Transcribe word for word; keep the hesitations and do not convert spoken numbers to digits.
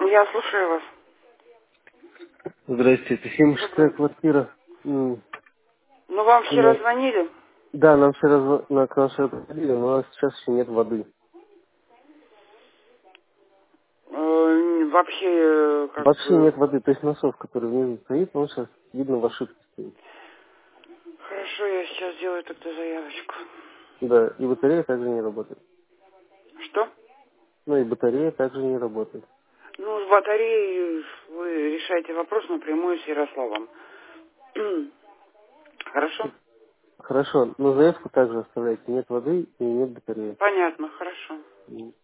Я слушаю вас. Здрасте, это семьдесят шестая Добрый. квартира. М, Ну, вам у вчера нас- звонили? Да, нам вчера зв- на к нам вчера приходили, но у нас сейчас еще нет воды. Э, вообще, э, как Вообще бы... нет воды, то есть насос, который внизу стоит, он сейчас, видно, в ошибке стоит. Хорошо, я сейчас сделаю тогда заявочку. Да, и батарея также не работает. Что? Ну и батарея также не работает. Ну, с батареей вы решаете вопрос напрямую с Ярославом. Хорошо? Хорошо, но заявку также оставляйте. Нет воды и нет батареи. Понятно, хорошо. М.